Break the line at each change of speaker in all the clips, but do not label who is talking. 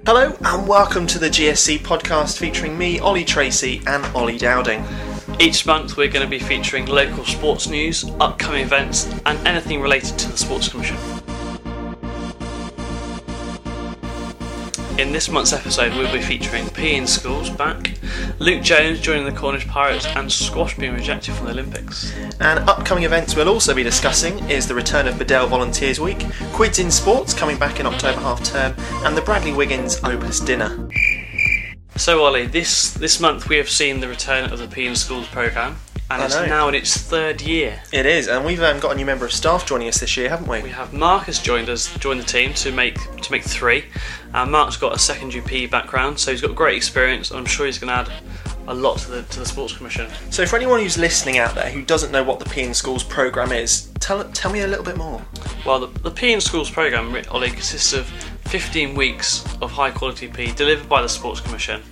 Hello and welcome to the GSC podcast featuring me, Ollie Tracy and Ollie Dowding.
Each month we're going to be featuring local sports news, upcoming events and anything related to the Sports Commission. In this month's episode we'll be featuring PE in schools back, Luke Jones joining the Cornish Pirates and squash being rejected from the Olympics.
And upcoming events we'll also be discussing is the return of Bedell Volunteers Week, Quids in Sports coming back in October half term and the Bradley Wiggins Opus Dinner.
So Ollie, this month we have seen the return of the PE in Schools programme and it's now in its third year.
It is, and we've got a new member of staff joining us this year, haven't we?
We have Mark has joined the team to make three. Mark's got a secondary PE background, so he's got great experience and I'm sure he's going to add a lot to the Sports Commission.
So for anyone who's listening out there who doesn't know what the PE in Schools programme is, tell me a little bit more.
Well, the PE in Schools programme, Ollie, consists of 15 weeks of high quality PE delivered by the Sports Commission.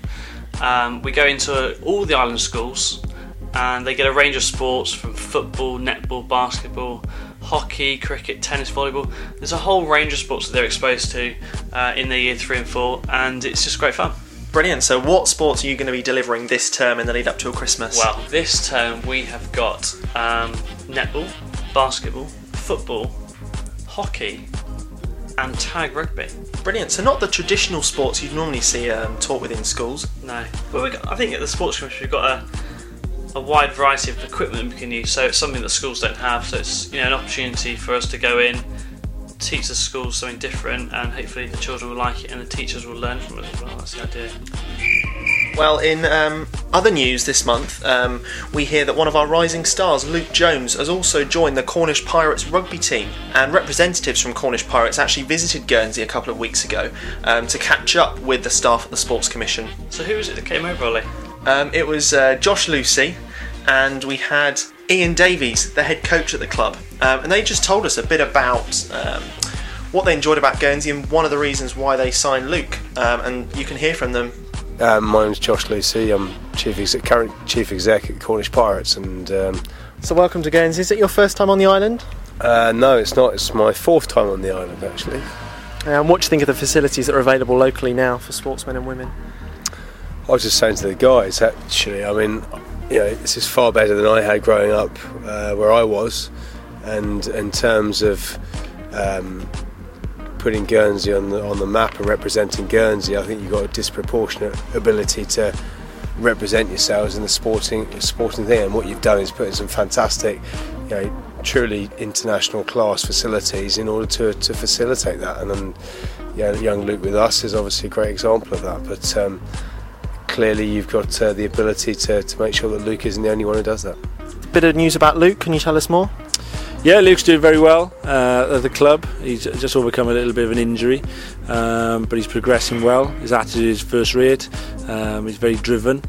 We go into all the island schools and they get a range of sports from football, netball, basketball, hockey, cricket, tennis, volleyball. There's a whole range of sports that they're exposed to in their year 3 and 4 and it's just great fun.
Brilliant. So what sports are you going to be delivering this term in the lead up to Christmas?
Well, this term we have got netball, basketball, football, hockey and tag rugby.
Brilliant. So not the traditional sports you'd normally see taught within schools.
No. But I think at the Sports Commission we've got a wide variety of equipment we can use, so it's something that schools don't have, so it's an opportunity for us to go in, teach the schools something different and hopefully the children will like it and the teachers will learn from it as well. That's the idea.
Well, in other news this month, we hear that one of our rising stars, Luke Jones, has also joined the Cornish Pirates rugby team, and representatives from Cornish Pirates actually visited Guernsey a couple of weeks ago to catch up with the staff at the Sports Commission.
So who was it that came over, Ollie?
It was Josh Lucy, and we had Ian Davies, the head coach at the club, and they just told us a bit about what they enjoyed about Guernsey and one of the reasons why they signed Luke, and you can hear from them.
My name's Josh Lucy. I'm current chief exec at Cornish Pirates, and
So welcome to Guernsey. Is it your first time on the island?
no, it's not. It's my fourth time on the island actually.
And what do you think of the facilities that are available locally now for sportsmen and women?
I was just saying to the guys, actually, I mean, this is far better than I had growing up where I was, and in terms of putting Guernsey on the map and representing Guernsey, I think you've got a disproportionate ability to represent yourselves in the sporting thing, and what you've done is put in some fantastic, truly international class facilities in order to facilitate that, and then young Luke with us is obviously a great example of that, but clearly you've got the ability to make sure that Luke isn't the only one who does that.
Bit of news about Luke, can you tell us more?
Yeah, Luke's doing very well at the club. He's just overcome a little bit of an injury, but he's progressing well. His attitude is first rate. He's very driven.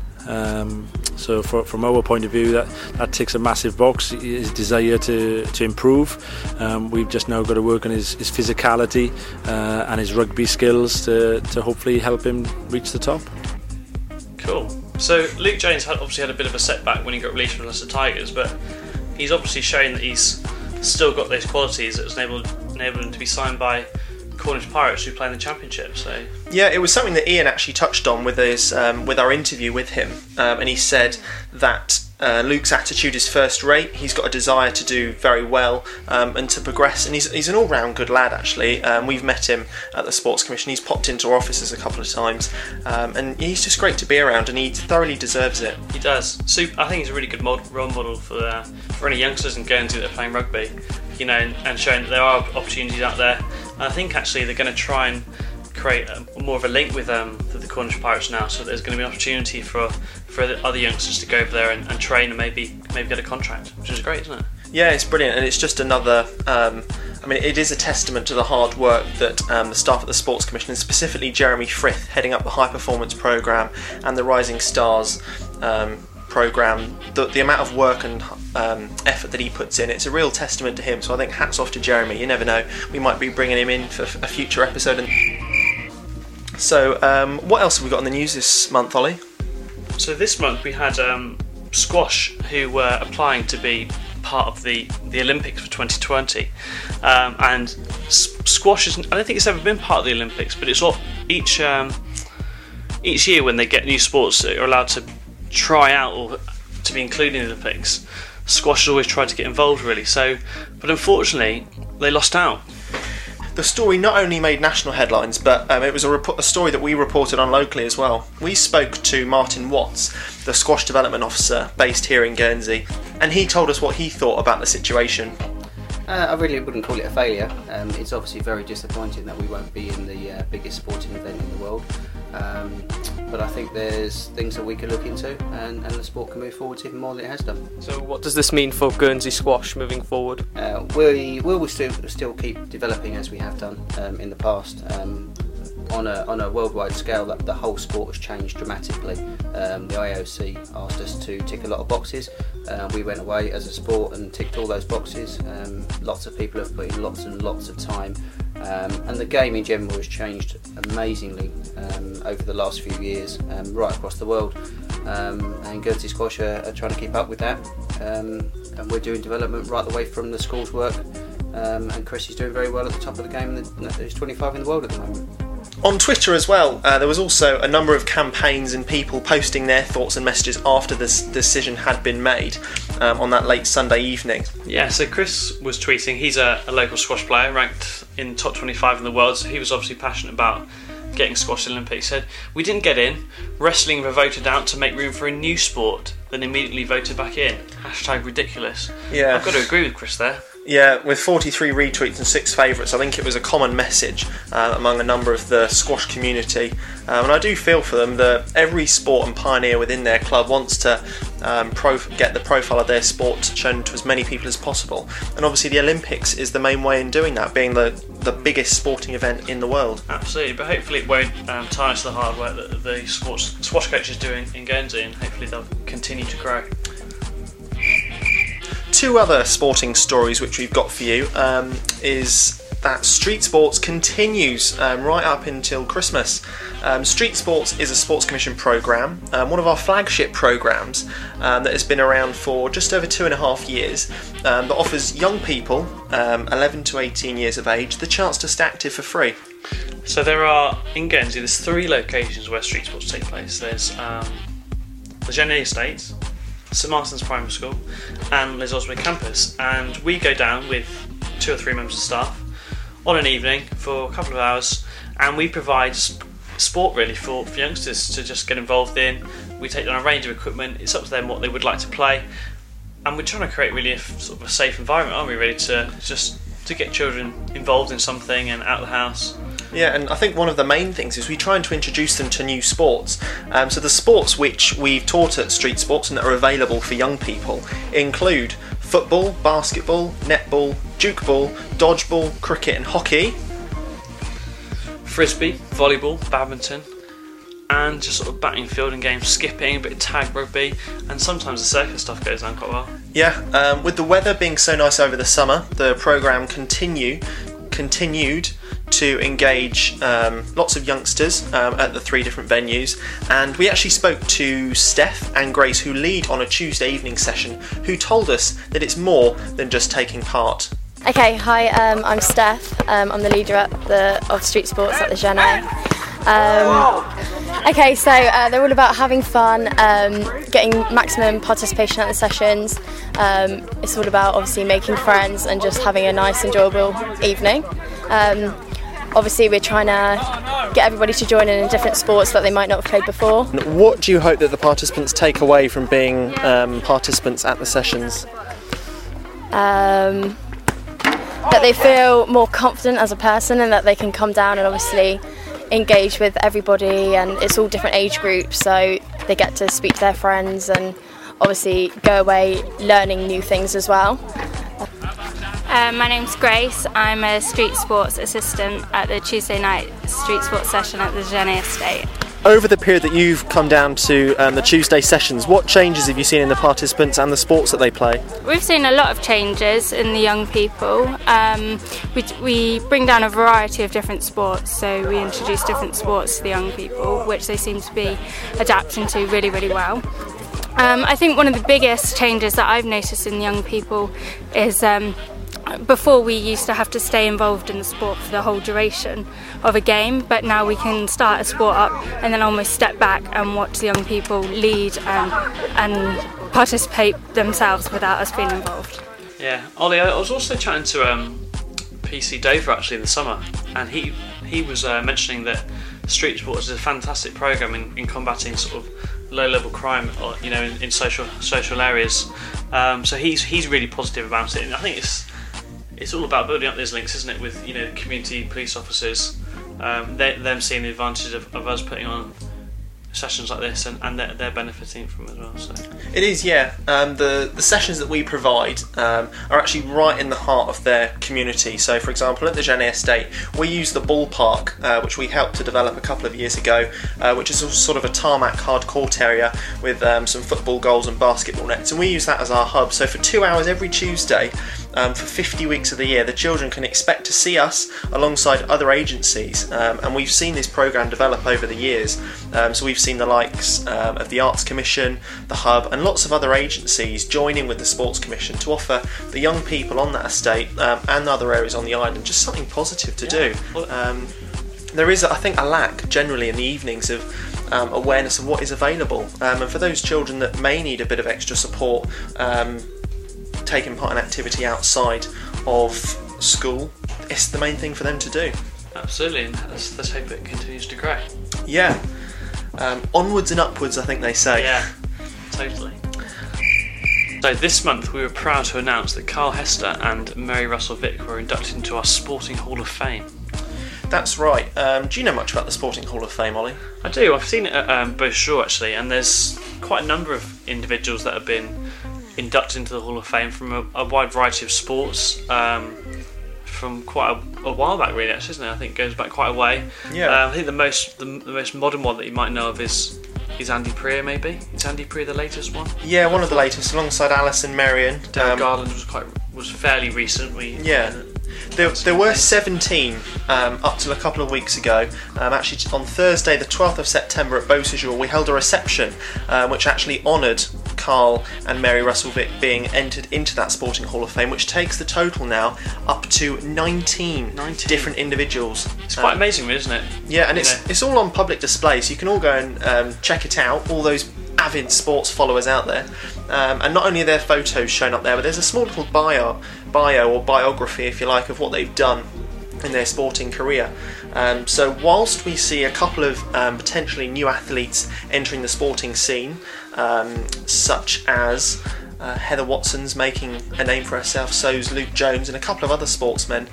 So from our point of view, that ticks a massive box. His desire to improve. We've just now got to work on his physicality and his rugby skills to hopefully help him reach the top.
Cool. So Luke Jones obviously had a bit of a setback when he got released from Leicester Tigers, but he's obviously shown that he's still got those qualities that has enabled him to be signed by Cornish Pirates who play in the Championship. So
yeah, it was something that Ian actually touched on with his with our interview with him, and he said that Luke's attitude is first rate. He's got a desire to do very well and to progress, and he's an all-round good lad actually. We've met him at the Sports Commission. He's popped into our offices a couple of times, and he's just great to be around, and he thoroughly deserves it.
He does. So I think he's a really good role model for any youngsters in Guernsey that are playing rugby, and showing that there are opportunities out there. And I think actually they're going to try and create more of a link with the Cornish Pirates now, so there's going to be an opportunity for the other youngsters to go over there and train and maybe get a contract, which is great, isn't it?
Yeah, it's brilliant, and it's just another it is a testament to the hard work that the staff at the Sports Commission, and specifically Jeremy Frith heading up the High Performance Programme and the Rising Stars programme, the amount of work and effort that he puts in, it's a real testament to him. So I think hats off to Jeremy. You never know, we might be bringing him in for a future episode. So what else have we got in the news this month, Ollie?
So this month we had squash who were applying to be part of the Olympics for 2020, and squash I don't think it's ever been part of the Olympics, but it's all, each year when they get new sports that are allowed to try out or to be included in the Olympics, squash has always tried to get involved really. So, but unfortunately they lost out.
The story not only made national headlines, but it was a story that we reported on locally as well. We spoke to Martin Watts, the squash development officer based here in Guernsey, and he told us what he thought about the situation.
I really wouldn't call it a failure. It's obviously very disappointing that we won't be in the biggest sporting event in the world. But I think there's things that we can look into, and the sport can move forward even more than it has done.
So what does this mean for Guernsey squash moving forward?
We will still keep developing as we have done in the past. On a worldwide scale, the whole sport has changed dramatically. The IOC asked us to tick a lot of boxes. We went away as a sport and ticked all those boxes. Lots of people have put in lots and lots of time. And the game in general has changed amazingly over the last few years, right across the world. And Guernsey Squash are trying to keep up with that. And we're doing development right the way from the school's work. And Chris is doing very well at the top of the game, and he's 25 in the world at the moment.
On Twitter as well, there was also a number of campaigns and people posting their thoughts and messages after this decision had been made on that late Sunday evening.
Yeah, so Chris was tweeting, he's a local squash player ranked in top 25 in the world, so he was obviously passionate about getting squash to the Olympics. He said, "We didn't get in, wrestling were voted out to make room for a new sport, then immediately voted back in. #ridiculous."
Yeah.
I've got to agree with Chris there.
Yeah, with 43 retweets and 6 favourites, I think it was a common message among a number of the squash community. And I do feel for them that every sport and pioneer within their club wants to get the profile of their sport shown to as many people as possible. And obviously the Olympics is the main way in doing that, being the biggest sporting event in the world.
Absolutely, but hopefully it won't tarnish the hard work that the squash coaches do in Guernsey, and hopefully they'll continue to grow.
2 other sporting stories which we've got for you is that Street Sports continues right up until Christmas. Street Sports is a Sports Commission programme, one of our flagship programmes that has been around for just over 2.5 years, that offers young people 11 to 18 years of age the chance to stay active for free.
So there are, in Guernsey, there's 3 locations where Street Sports take place. There's the Genet Estate, St Martin's Primary School, and Les Oswald campus, and we go down with 2 or 3 members of staff on an evening for a couple of hours, and we provide sport really for youngsters to just get involved in. We take down a range of equipment. It's up to them what they would like to play, and we're trying to create really a sort of a safe environment, aren't we, really, to get children involved in something and out of the house.
Yeah, and I think one of the main things is we try to introduce them to new sports. So the sports which we've taught at Street Sports and that are available for young people include football, basketball, netball, jukeball, dodgeball, cricket and hockey.
Frisbee, volleyball, badminton, and just sort of batting, fielding games, skipping, a bit of tag rugby, and sometimes the circus stuff goes down quite well.
Yeah, with the weather being so nice over the summer, the programme continued to engage lots of youngsters at the 3 different venues, and we actually spoke to Steph and Grace, who lead on a Tuesday evening session, who told us that it's more than just taking part.
Okay, hi, I'm Steph. I'm the leader of Street Sports at the Genet. Okay, so they're all about having fun, getting maximum participation at the sessions. It's all about obviously making friends and just having a nice, enjoyable evening. Obviously, we're trying to get everybody to join in different sports that they might not have played before.
What do you hope that the participants take away from being participants at the sessions?
That they feel more confident as a person, and that they can come down and obviously engage with everybody, and it's all different age groups, so they get to speak to their friends and obviously go away learning new things as well.
My name's Grace. I'm a street sports assistant at the Tuesday night street sports session at the Genet Estate.
Over the period that you've come down to the Tuesday sessions, what changes have you seen in the participants and the sports that they play?
We've seen a lot of changes in the young people. We bring down a variety of different sports, so we introduce different sports to the young people, which they seem to be adapting to really, really well. I think one of the biggest changes that I've noticed in young people is before we used to have to stay involved in the sport for the whole duration of a game, but now we can start a sport up and then almost step back and watch the young people lead and participate themselves without us being involved.
Yeah, Ollie, I was also chatting to PC Dover actually in the summer, and he was mentioning that Street Sports is a fantastic programme in combating sort of low-level crime, or, you know, in social areas. So he's really positive about it, and I think it's all about building up these links, isn't it, with, you know, community police officers, them seeing the advantage of us putting on sessions like this, and they're benefiting from it as well. So
it is, yeah. The sessions that we provide are actually right in the heart of their community. So, for example, at the Genet Estate, we use the ballpark, which we helped to develop a couple of years ago, which is sort of a tarmac hard court area with some football goals and basketball nets, and we use that as our hub. So for 2 hours every Tuesday, for 50 weeks of the year, the children can expect to see us alongside other agencies, and we've seen this programme develop over the years. So we've seen the likes of the Arts Commission, the Hub, and lots of other agencies joining with the Sports Commission to offer the young people on that estate and other areas on the island just something positive to do. There is, I think, a lack generally in the evenings of awareness of what is available, and for those children that may need a bit of extra support taking part in activity outside of school, it's the main thing for them to do.
Absolutely, and let's hope it continues to grow.
Yeah. Onwards and upwards, I think they say.
Yeah, totally. So this month we were proud to announce that Carl Hester and Mary Russell Vick were inducted into our Sporting Hall of Fame.
That's right. Do you know much about the Sporting Hall of Fame, Ollie?
I do. I've seen it at Beausejour actually, and there's quite a number of individuals that have been inducted into the Hall of Fame from a wide variety of sports. From quite a while back, really, actually, isn't it? I think it goes back quite a way.
Yeah.
I think the most modern one that you might know of is Andy Prier, maybe. Is Andy Prier the latest one?
Yeah, one of the latest, alongside Alison Merrion.
Darren Garland was fairly recent.
There were 17 up till a couple of weeks ago. Actually, on Thursday, the 12th of September at Beausejour, we held a reception which actually honoured Carl and Mary Russell Vick being entered into that Sporting Hall of Fame, which takes the total now up to 19 different individuals.
It's quite amazing, isn't it?
Yeah, and it's all on public display, so you can all go and check it out, all those avid sports followers out there. And not only are their photos shown up there, but there's a small little bio or biography, if you like, of what they've done in their sporting career. So whilst we see a couple of potentially new athletes entering the sporting scene, such as Heather Watson's making a name for herself, so's Luke Jones, and a couple of other sportsmen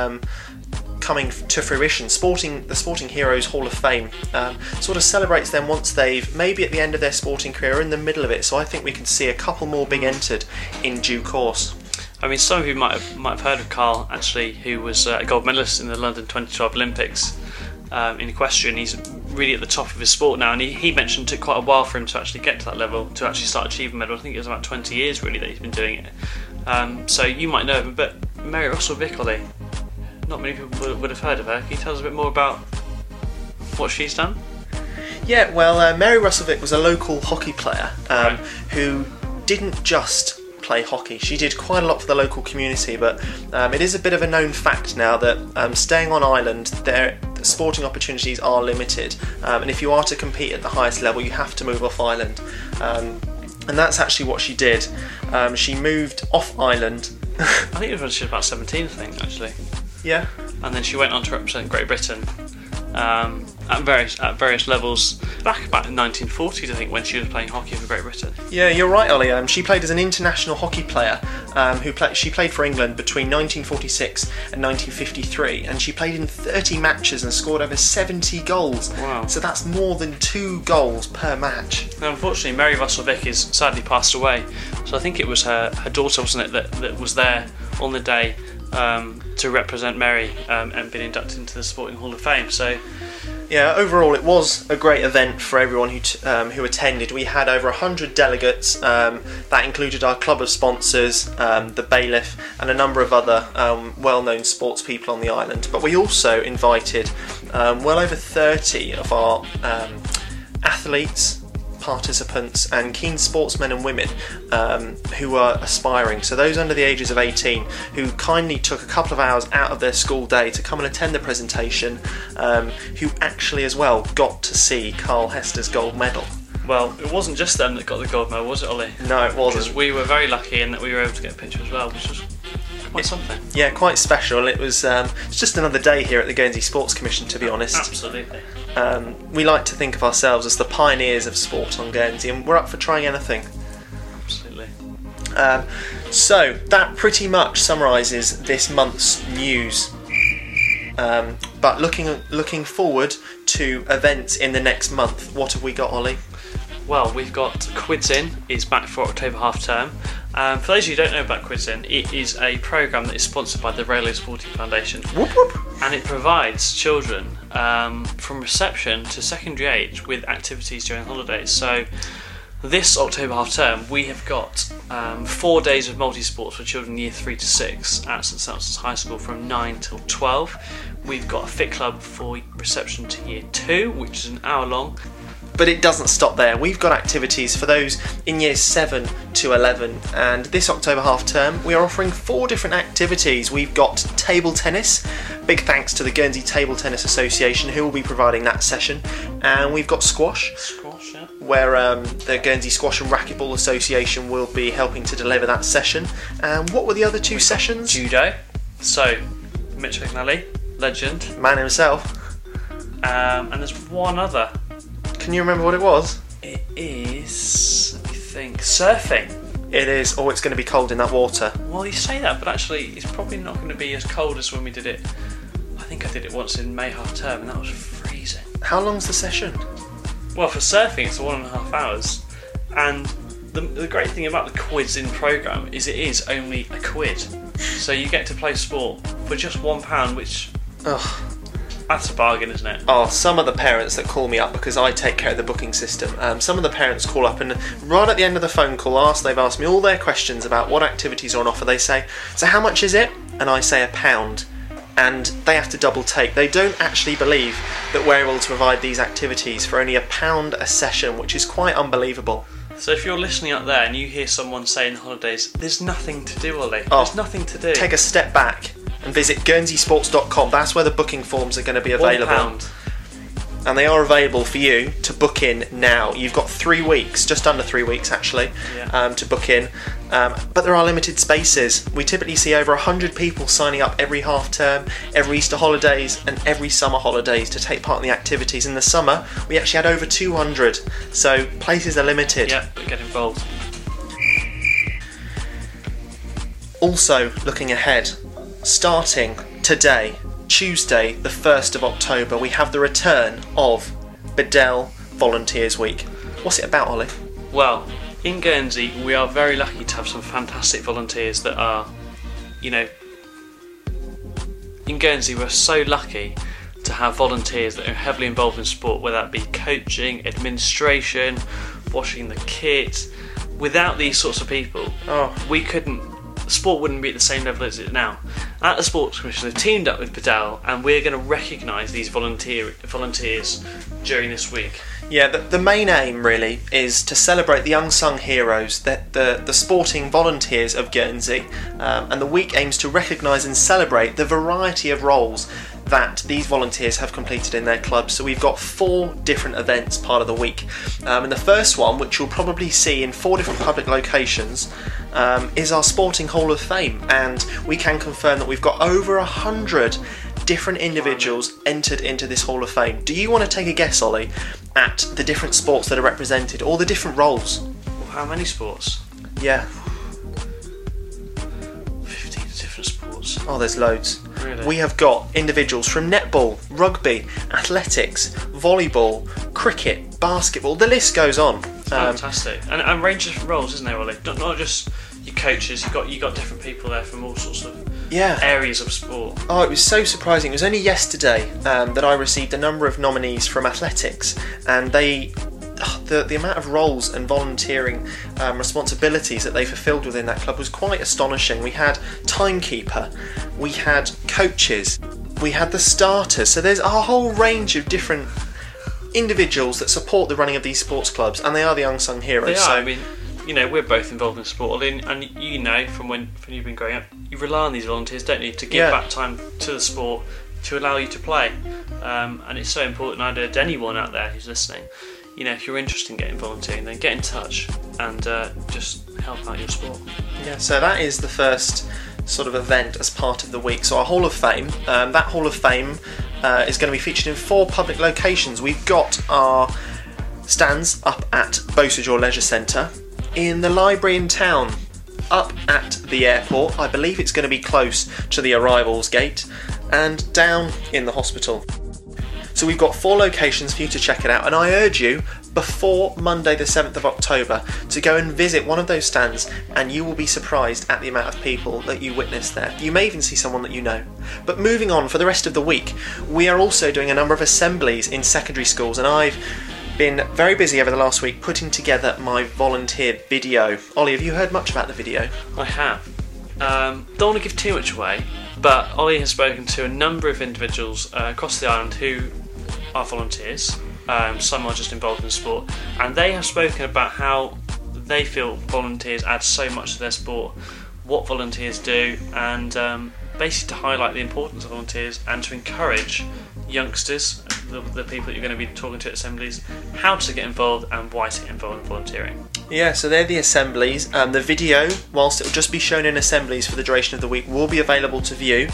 coming to fruition, the Sporting Heroes Hall of Fame sort of celebrates them once they've maybe at the end of their sporting career or in the middle of it. So I think we can see a couple more being entered in due course.
I mean, some of you might have heard of Carl, actually, who was a gold medalist in the London 2012 Olympics in equestrian. He's really at the top of his sport now, and he mentioned it took quite a while for him to actually get to that level, to actually start achieving a medal. I think it was about 20 years really that he's been doing it. So you might know him, but Mary Russell Vick, Ollie, not many people would have heard of her. Can you tell us a bit more about what she's done?
Yeah, well, Mary Russell Vick was a local hockey player who didn't just play hockey. She did quite a lot for the local community, but it is a bit of a known fact now that staying on island, the sporting opportunities are limited, and if you are to compete at the highest level, you have to move off island, and that's actually what she did. She moved off island.
I think it was when she was about 17, I think, actually.
Yeah.
And then she went on to represent Great Britain at various levels back in the 1940s, I think, when she was playing hockey for Great Britain.
Yeah, you're right, Ollie. She played as an international hockey player. She played for England between 1946 and 1953, and she played in 30 matches and scored over 70 goals.
Wow! So
that's more than 2 goals per match.
Now, unfortunately, Mary Russell Vick is sadly passed away. So I think it was her daughter, wasn't it, that was there on the day to represent Mary and been inducted into the Sporting Hall of Fame. So
yeah, overall it was a great event for everyone who attended. We had over 100 delegates. That included our club of sponsors, the bailiff, and a number of other well-known sports people on the island. But we also invited well over 30 of our athletes, participants and keen sportsmen and women who are aspiring. So those under the ages of 18 who kindly took a couple of hours out of their school day to come and attend the presentation, who actually as well got to see Carl Hester's gold medal.
Well, it wasn't just them that got the gold medal, was it, Ollie?
No, it wasn't.
Because we were very lucky in that we were able to get a picture as well, which was quite something.
Yeah, quite special. It was it's just another day here at the Guernsey Sports Commission, to be honest.
Absolutely.
We like to think of ourselves as the pioneers of sport on Guernsey, and we're up for trying anything.
Absolutely.
So that pretty much summarises this month's news. But looking forward to events in the next month, what have we got, Ollie?
Well, we've got Quids In is back for October half term. For those of you who don't know about Quids In, it is a programme that is sponsored by the Railway Sporting Foundation.
Whoop whoop.
And it provides children from reception to secondary age with activities during holidays. So this October half term we have got 4 days of multi-sports for children year 3 to 6 at St Sampson's High School from 9 till 12. We've got a fit club for reception to year 2, which is an hour long.
But it doesn't stop there. We've got activities for those in years 7 to 11, and this October half term we are offering 4 different activities. We've got table tennis, big thanks to the Guernsey Table Tennis Association who will be providing that session, and we've got squash,
Yeah.
where the Guernsey Squash and Racquetball Association will be helping to deliver that session. And what were the other 2 sessions?
Judo. So Mitch McNally, legend,
Man himself.
and there's one other.
Can you remember what it was?
It is, let me think, surfing.
It is. Oh, it's going to be cold in that water.
Well, you say that, but actually it's probably not going to be as cold as when we did it. I think I did it once in May half term and that was freezing.
How long's the session?
Well, for surfing it's 1.5 hours, and the great thing about the Quids In programme is it is only a quid. So you get to play sport for just £1, which...
Ugh.
That's a bargain, isn't it?
Oh, some of the parents that call me up, because I take care of the booking system, some of the parents call up and right at the end of the phone call they've asked me all their questions about what activities are on offer. They say, so how much is it? And I say £1. And they have to double take. They don't actually believe that we're able to provide these activities for only £1 a session, which is quite unbelievable.
So if you're listening up there and you hear someone saying holidays, there's nothing to do, Ollie. There's nothing to do.
Take a step back and visit guernseysports.com. That's where the booking forms are going to be available.
£1.
And they are available for you to book in now. You've got 3 weeks, just under 3 weeks actually, to book in. But there are limited spaces. We typically see over 100 people signing up every half term, every Easter holidays and every summer holidays to take part in the activities. In the summer, we actually had over 200. So places are limited.
Yeah, but get involved.
Also, looking ahead, starting today, Tuesday the 1st of October, we have the return of Bedell Volunteers Week. What's it about, Ollie?
Well, in Guernsey we are very lucky to have some fantastic volunteers that are, in Guernsey we're so lucky to have volunteers that are heavily involved in sport, whether that be coaching, administration, washing the kit. Without these sorts of people, sport wouldn't be at the same level as it is now. At the Sports Commission, they've teamed up with Bedell, and we're going to recognise these volunteers during this week.
Yeah, the main aim really is to celebrate the unsung heroes, the sporting volunteers of Guernsey, and the week aims to recognise and celebrate the variety of roles that these volunteers have completed in their clubs. So we've got 4 different events part of the week, and the first one, which you'll probably see in 4 different public locations, is our Sporting Hall of Fame, and we can confirm that we've got over 100 different individuals entered into this Hall of Fame. Do you want to take a guess, Ollie, at the different sports that are represented, or the different roles?
Well, how many sports?
Yeah.
15 different sports.
Oh, there's loads.
Really?
We have got individuals from netball, rugby, athletics, volleyball, cricket, basketball, the list goes on.
Fantastic. And range of different roles, isn't there, Ollie? Not just your coaches, you got different people there from all sorts of areas of sport.
Oh, it was so surprising. It was only yesterday that I received a number of nominees from athletics, and the amount of roles and volunteering responsibilities that they fulfilled within that club was quite astonishing. We had timekeeper, we had coaches, we had the starters, so there's a whole range of different individuals that support the running of these sports clubs, and they are the unsung heroes.
They are.
So,
I mean, we're both involved in sport, and from when you've been growing up, you rely on these volunteers, don't you, to give back time to the sport to allow you to play. And it's so important. I'd urge anyone out there who's listening, if you're interested in getting volunteering, then get in touch and just help out your sport.
Yeah, so that is the first sort of event as part of the week. So our Hall of Fame, that Hall of Fame is going to be featured in 4 public locations. We've got our stands up at Beausejour Leisure Centre, in the library in town, up at the airport, I believe it's going to be close to the arrivals gate, and down in the hospital. So we've got 4 locations for you to check it out, and I urge you, before Monday the 7th of October, to go and visit one of those stands, and you will be surprised at the amount of people that you witness there. You may even see someone that you know. But moving on, for the rest of the week, we are also doing a number of assemblies in secondary schools, and I've been very busy over the last week putting together my volunteer video. Ollie, have you heard much about the video?
I have. Don't want to give too much away, but Ollie has spoken to a number of individuals across the island who are volunteers. Some are just involved in sport, and they have spoken about how they feel volunteers add so much to their sport, what volunteers do, and basically to highlight the importance of volunteers and to encourage youngsters, the people that you're going to be talking to at assemblies, how to get involved and why to get involved in volunteering.
Yeah, so they're the assemblies. The video, whilst it will just be shown in assemblies for the duration of the week, will be available to view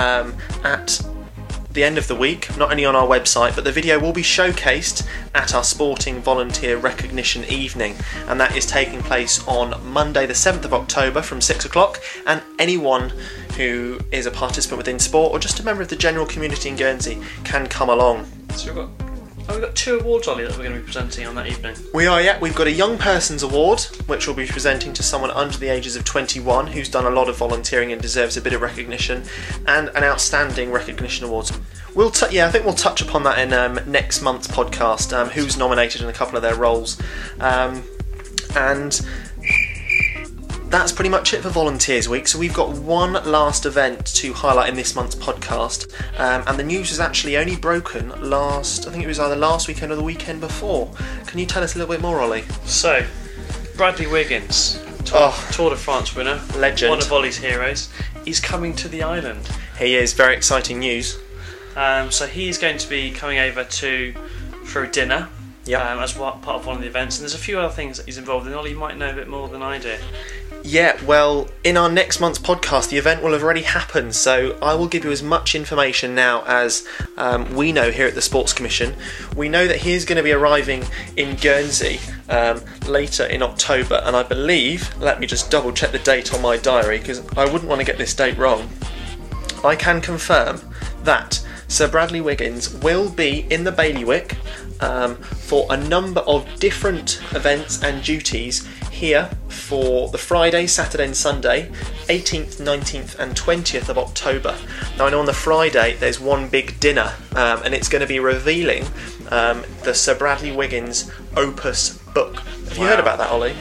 at the end of the week, not only on our website, but the video will be showcased at our Sporting Volunteer Recognition Evening, and that is taking place on Monday the 7th of October from 6 o'clock, and anyone who is a participant within sport or just a member of the general community in Guernsey can come along.
So we've got 2 awards, Ollie, that we're going to be presenting on that evening.
We are, yeah. We've got a Young Person's Award, which we'll be presenting to someone under the ages of 21 who's done a lot of volunteering and deserves a bit of recognition, and an Outstanding Recognition Award. I think we'll touch upon that in next month's podcast, who's nominated in a couple of their roles. And that's pretty much it for Volunteers Week. So we've got one last event to highlight in this month's podcast, and the news was actually only broken I think it was either last weekend or the weekend before. Can you tell us a little bit more, Ollie?
So, Bradley Wiggins, Tour de France winner,
legend,
one of Ollie's heroes, is coming to the island.
He is. Very exciting news.
So he's going to be coming over for a dinner. As part of one of the events, and there's a few other things that he's involved in. Ollie, you might know a bit more than I do.
Yeah, well, in our next month's podcast, the event will have already happened, so I will give you as much information now as we know here at the Sports Commission. We know that he is going to be arriving in Guernsey later in October, and I believe, let me just double check the date on my diary, because I wouldn't want to get this date wrong. I can confirm that Sir Bradley Wiggins will be in the bailiwick for a number of different events and duties here for the Friday, Saturday and Sunday, 18th, 19th and 20th of October. Now I know on the Friday there's one big dinner, and it's going to be revealing the Sir Bradley Wiggins Opus book. Have you heard about that, Ollie?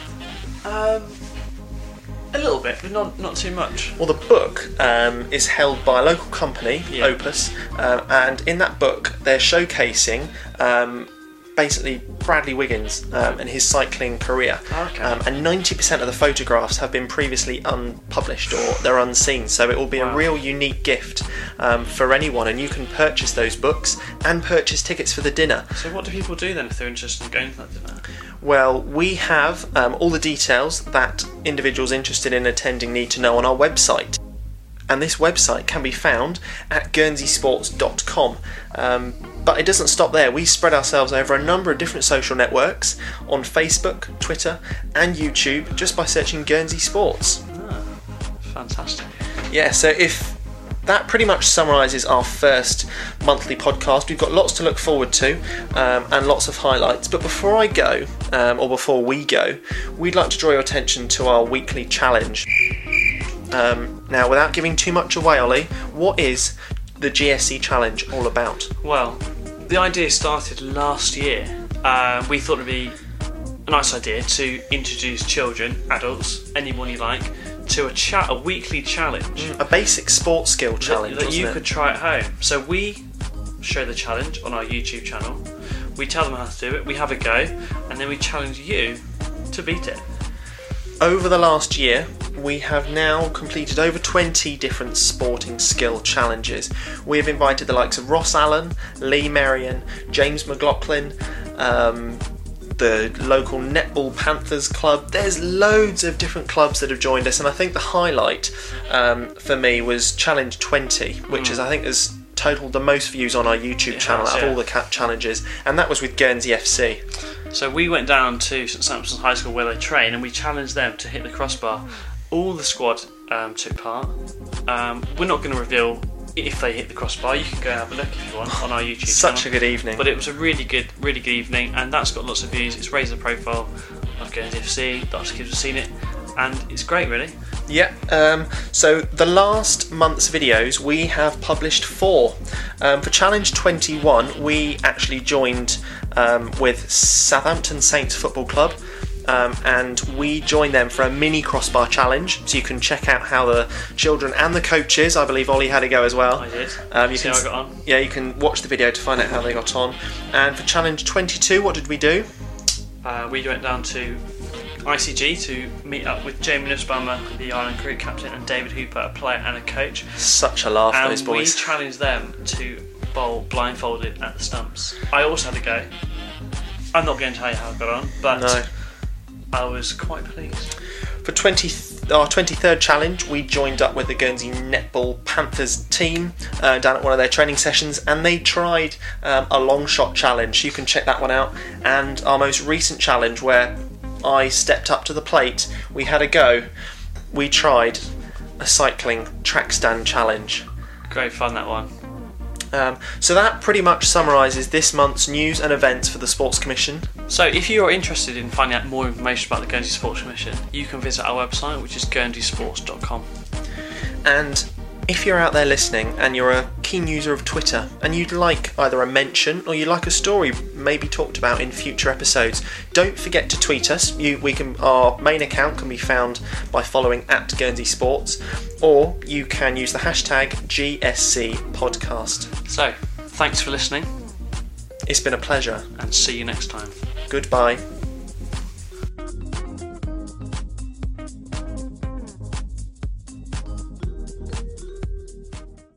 A little bit, but not too much.
Well, the book is held by a local company, Opus, and in that book they're showcasing basically Bradley Wiggins and his cycling career.
Okay.
And 90% of the photographs have been previously unpublished or they're unseen, so it will be a real unique gift for anyone, and you can purchase those books and purchase tickets for the dinner.
So what do people do then if they're interested in going to that dinner?
Well, we have all the details that individuals interested in attending need to know on our website. And this website can be found at guernseysports.com. But it doesn't stop there. We spread ourselves over a number of different social networks on Facebook, Twitter and YouTube just by searching Guernsey Sports.
Fantastic.
Yeah, so if that pretty much summarises our first monthly podcast. We've got lots to look forward to and lots of highlights. But before I go, or before we go, we'd like to draw your attention to our weekly challenge. Now, without giving too much away, Ollie, what is the GSC Challenge all about?
Well, the idea started last year. We thought it would be a nice idea to introduce children, adults, anyone you like, to a weekly challenge.
A basic sports skill challenge,
that you could try at home. So we show the challenge on our YouTube channel. we tell them how to do it, we have a go, and then we challenge you to beat it.
Over the last year, we have now completed over 20 different sporting skill challenges. We have invited the likes of Ross Allen, Lee Merrion, James McLaughlin, the local Netball Panthers club. There's loads of different clubs that have joined us, and I think the highlight for me was Challenge 20, which is, I think, has totaled the most views on our YouTube channel out of all the challenges, and that was with Guernsey FC.
So we went down to St Sampson's High School where they train, and we challenged them to hit the crossbar. All the squad took part. We're not going to reveal if they hit the crossbar. You can go and have a look if you want on our YouTube channel.
Such a good evening.
But it was a really good evening, and that's got lots of views. It's raised the profile of Guernsey FC. Lots of kids have seen it, and it's great, really.
Yeah, so the last month's videos we have published 4. For Challenge 21 we actually joined with Southampton Saints Football Club, and we joined them for a mini crossbar challenge, so you can check out how the children and the coaches, I believe Ollie had a go as well.
I did.
See
how I got on.
Yeah, you can watch the video to find out how they got on. And for Challenge 22, what did we do?
We went down to ICG to meet up with Jamie Nussbaumer, the Ireland Crew captain, and David Hooper, a player and a coach.
Such a laugh, those boys.
And we challenged them to bowl blindfolded at the stumps. I also had a go. I'm not going to tell you how I got on, but
no.
I was quite pleased.
For our 23rd challenge, we joined up with the Guernsey Netball Panthers team down at one of their training sessions, and they tried a long shot challenge. You can check that one out. And our most recent challenge, where I stepped up to the plate, we had a go. We tried a cycling track stand challenge.
Great fun, that one.
So that pretty much summarises this month's news and events for the Sports Commission.
So if you are interested in finding out more information about the Guernsey Sports Commission, you can visit our website, which is guernseysports.com.
And if you're out there listening and you're a keen user of Twitter and you'd like either a mention or you'd like a story maybe talked about in future episodes, don't forget to tweet us. Our main account can be found by following @Guernsey Sports, or you can use the hashtag GSC Podcast.
So, thanks for listening.
It's been a pleasure.
And see you next time.
Goodbye.